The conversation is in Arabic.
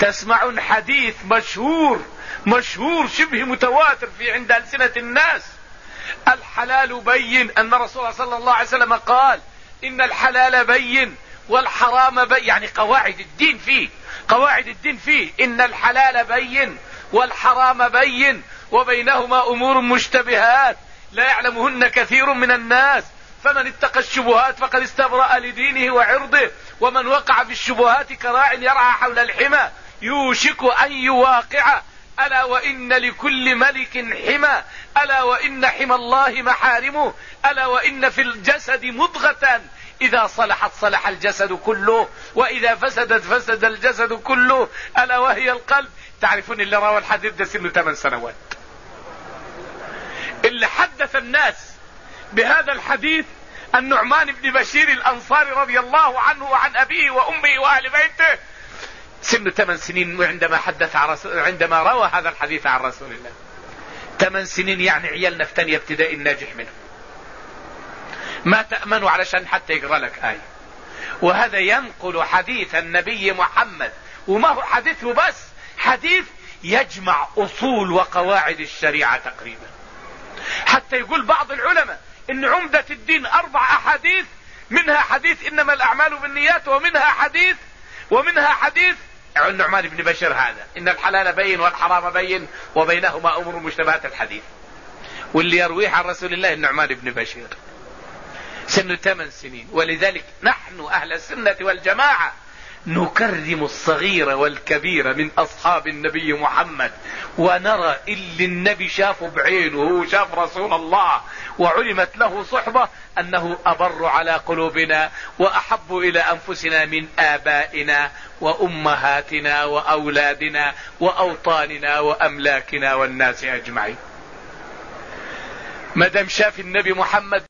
تسمعون حديث مشهور شبه متواتر في عند ألسنة الناس: الحلال بين، أن رسول الله صلى الله عليه وسلم قال: إن الحلال بين والحرام بين، يعني قواعد الدين فيه إن الحلال بين والحرام بين وبينهما أمور مشتبهات لا يعلمهن كثير من الناس، فمن اتقى الشبهات فقد استبرأ لدينه وعرضه، ومن وقع في الشبهات كراع يرعى حول الحمى يوشك أن يواقع، ألا وإن لكل ملك حمى، ألا وإن حمى الله محارمه، ألا وإن في الجسد مضغة إذا صلحت صلح الجسد كله، وإذا فسدت فسد الجسد كله، ألا وهي القلب. تعرفون اللي روى الحديث ده سنه 8 سنوات. اللي حدث الناس بهذا الحديث النعمان بن بشير الأنصاري رضي الله عنه وعن أبيه وأمه وأهل بيته، سنه 8 سنين عندما روى هذا الحديث عن رسول الله. 8 سنين يعني عيالنا في تانية ابتدائي الناجح منه، ما تأمنوا علشان حتى يقرأ لك آية. وهذا ينقل حديث النبي محمد، وما هو حديثه بس، حديث يجمع أصول وقواعد الشريعة تقريبا. حتى يقول بعض العلماء إن عمدة الدين 4 أحاديث، منها حديث إنما الأعمال بالنيات، ومنها حديث النعمان بن بشير هذا: إن الحلال بين والحرام بين وبينهما أمور مشتبهات الحديث. واللي يرويه عن رسول الله النعمان بن بشير، سنه 8 سنين. ولذلك نحن أهل السنة والجماعة نكرم الصغير والكبير من أصحاب النبي محمد، ونرى اللي النبي شافه بعينه، هو شاف رسول الله وعلمت له صحبة، أنه أبر على قلوبنا وأحب إلى أنفسنا من آبائنا وأمهاتنا وأولادنا وأوطاننا وأملاكنا والناس أجمعين. مدام شاف النبي محمد